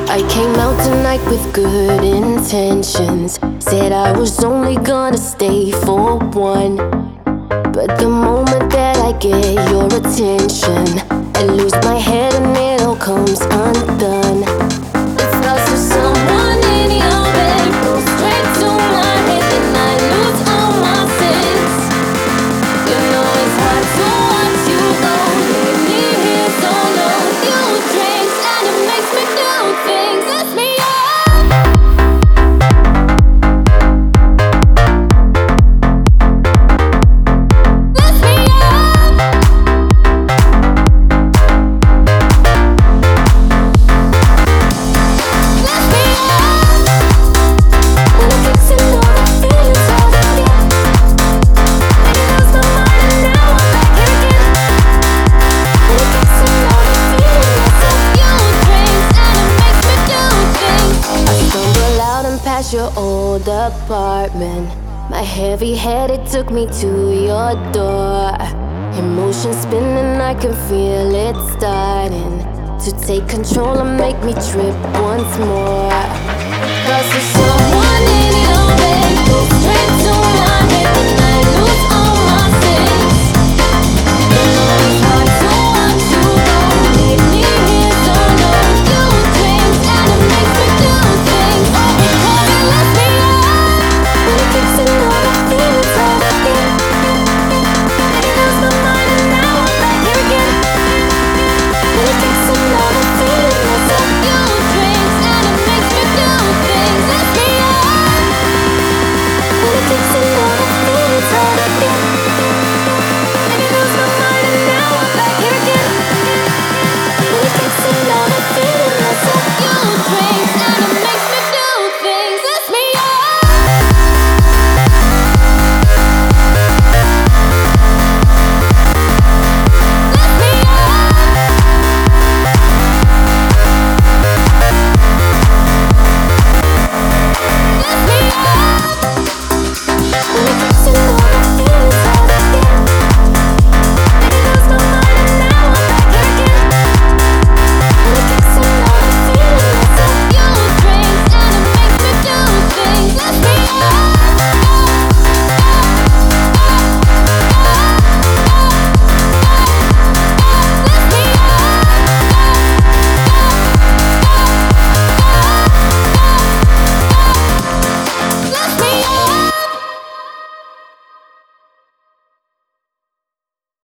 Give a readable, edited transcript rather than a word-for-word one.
I came out tonight with good intentions. Said I was only gonna stay for one. But the moment that I get your attention, I lose my head and it all comes undone. It starts with someone in your bed, goes straight to my head, and I lose all my sense. You know it's hard to watch you go, leave me here so long. You drink and it makes me do things. Lift me up. Your old apartment, my heavy head, it took me to your door. Emotions spinning, I can feel it starting to take control and make me trip once more. 'Cause there's someone in your bed.